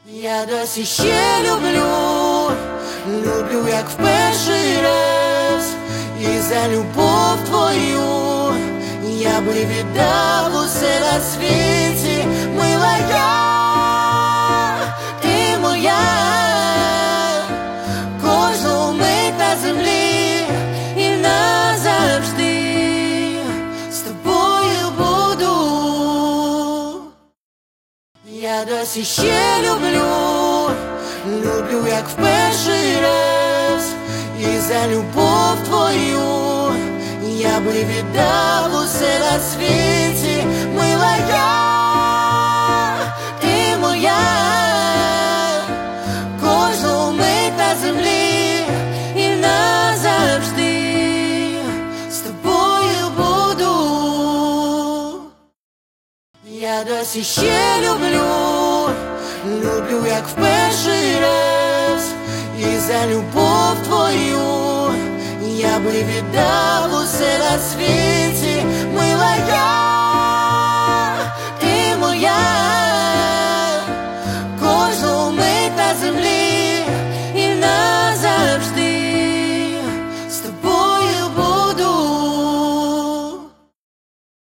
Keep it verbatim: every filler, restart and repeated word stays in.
Я досі ще люблю, люблю, як в перший раз, і за любов твою я би віддав усе на світі, мила я, ти моя, кожну мить на землі і назавжди з тобою буду. Я досі ще люблю, люблю, як в перший раз, і за любов твою я би віддав усе на світі, мила я, ти моя, кожну мить на землі і назавжди з тобою буду. Я досі ще люблю, люблю, як в перший раз, і за любов твою я би віддав усе на світі.